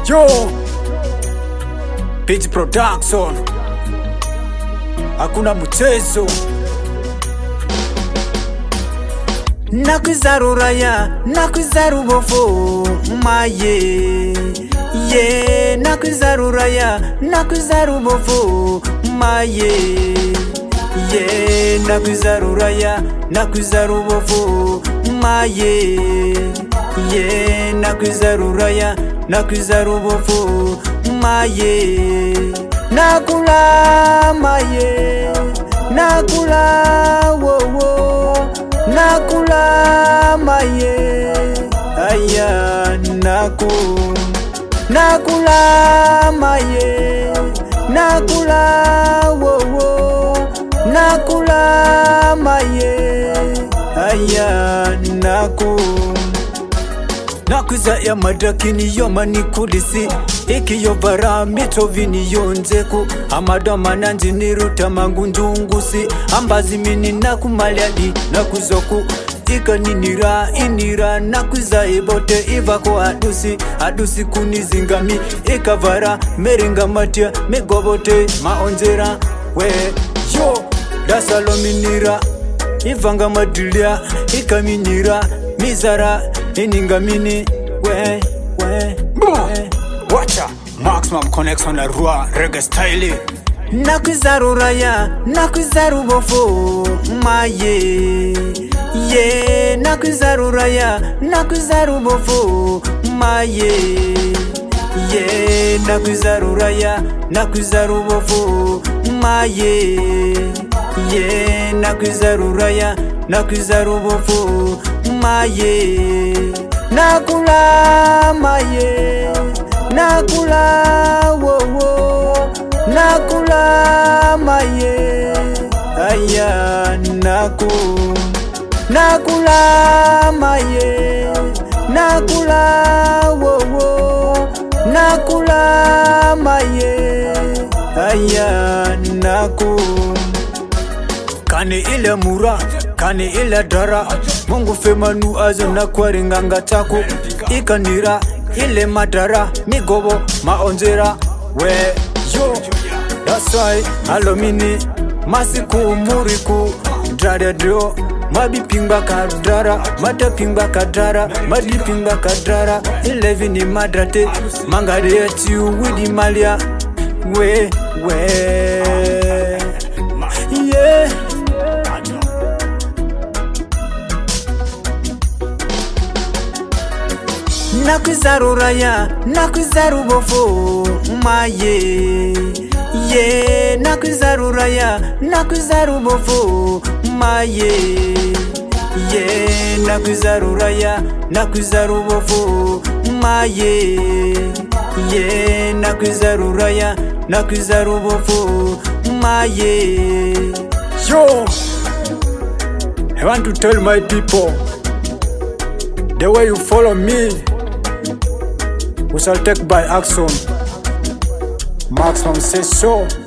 Yo, Beat Production, hakuna mchezo. Nakwizaruraya, nakwizarubofo, maye. Ye, nakwizaruraya, nakwizarubofo, maye. Ye, nakwizaruraya, nakwizarubofo, maye. Ye, nakwizaruraya, nakwizarubofo, maye. Nakula maye, nakula wowo, nakula maye. Aya nakula maye, nakula wowo, nakula maye. Aya Nakwiza ya madakini yoma nikulisi iki yobara mitovini yonzeku amadama nanji niruta mangunjungusi ambazi mini nakumaliadi nakuzoku ika inira nakwiza ibote ivako adusi kunizingami ikavara meringa matia migobote maonjera we yo dasalominira ivanga madilia ikaminyira mizara iningamini we Watcha Maximum Connection na Rua Reggae Style. Nakwizaruraya, nakwizarubofo, maye. Ye, nakwizaruraya, nakwizarubofo, maye. Ye, nakwizaruraya, nakwizarubofo, maye. Ye, nakwizaruraya, nakwizarubofo, maye. Nakula maye, nakula wowo, nakula maye. Aya nakula maye, nakula wowo, nakula maye. Aya Kani ile mura, kani ile dara, Mungu femanu azo na kwaringanga taku. Ikanira, ile madara, migobo, maonjera, we yo. That's why, alomini, masiku muriku, dradio, mabipinga kadara, matapinga kadara, madipinga kadara, 11 madrate, mangari etiu, widi malia, we, yeah. Nakwizaruraya, nakwizarubofo, maye. Ye, nakwizaruraya, nakwizarubofo, maye. Ye, nakwizaruraya, nakwizarubofo, maye. Ye, nakwizaruraya, nakwizarubofo, maye. Yo, I want to tell my people, the way you follow me, we shall take by action. Maximum says so.